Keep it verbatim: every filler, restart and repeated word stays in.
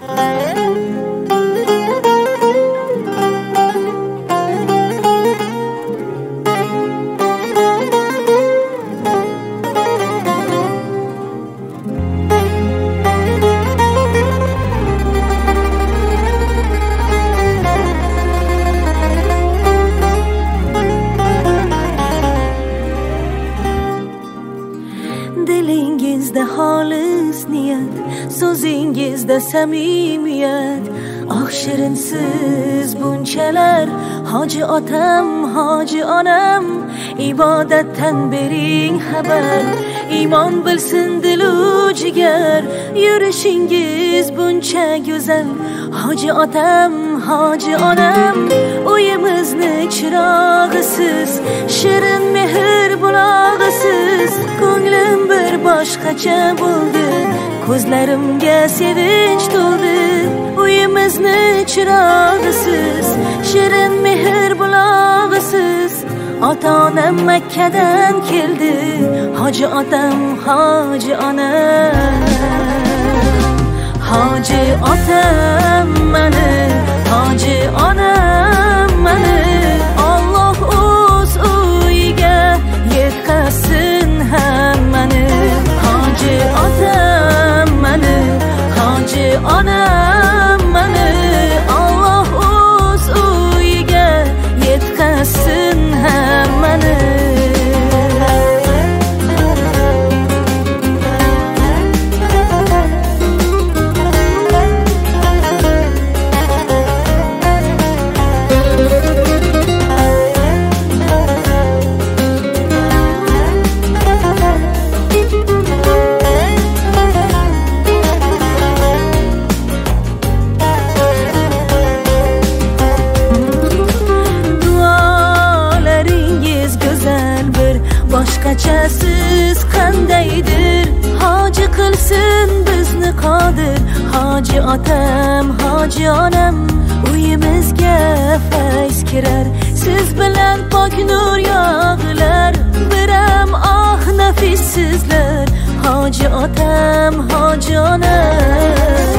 Dilingizda xolis niyat, so'zingizda samimiyat. Oh shirinsiz bunchalar, hoji otam, hoji onam, ibodatdan bering xabar. Iymon bilsin dilu jigar, yurishingiz buncha go'zal. Hoji otam, hoji onam, uyimizni chirog'isiz, shirin mehr bulog'isiz. Ko'nglim bir boshqacha bo'ldi, ko'zlarimga sevinch to'ldi. Uyimizni chirog'isiz, shirin mehr bulog'isiz. Ota-onam Makkadan keldi, hoji otam, hoji onam. Hoji otam mani, hoji onam mani, Alloh o'z uyiga yetkazsin hammani. Hoji otam mani, hoji onam mani, Alloh o'z uyiga yetkazsin hammani. Boshqachasiz qandaydir, hoji qilsin bizni qodir. Hoji otam, hoji onam, uyimizga fayz kirar. Siz bilan pok nur yog'ilar, biram oh nafis sizlar. Hoji otam, hoji onam.